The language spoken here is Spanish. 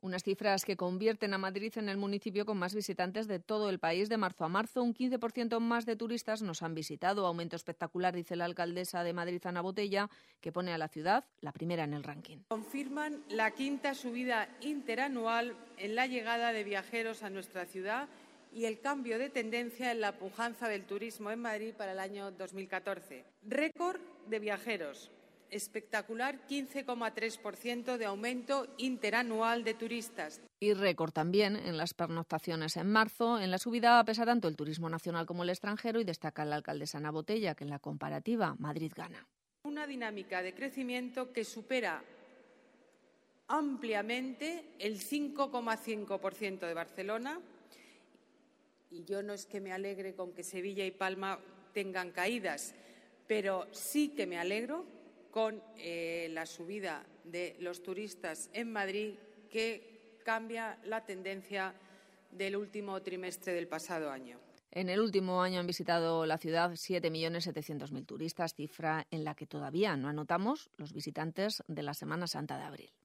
Unas cifras que convierten a Madrid en el municipio con más visitantes de todo el país. De marzo a marzo, un 15% más de turistas nos han visitado. Aumento espectacular, dice la alcaldesa de Madrid, Ana Botella, que pone a la ciudad la primera en el ranking. Confirman la quinta subida interanual en la llegada de viajeros a nuestra ciudad y el cambio de tendencia en la pujanza del turismo en Madrid para el año 2014. Récord de viajeros. Espectacular 15,3% de aumento interanual de turistas. Y récord también en las pernoctaciones en marzo. En la subida pesa tanto el turismo nacional como el extranjero y destaca la alcaldesa Ana Botella que en la comparativa Madrid gana. Una dinámica de crecimiento que supera ampliamente el 5,5% de Barcelona. Y yo no es que me alegre con que Sevilla y Palma tengan caídas, pero sí que me alegro con la subida de los turistas en Madrid, que cambia la tendencia del último trimestre del pasado año. En el último año han visitado la ciudad 7.700.000 turistas, cifra en la que todavía no anotamos los visitantes de la Semana Santa de abril.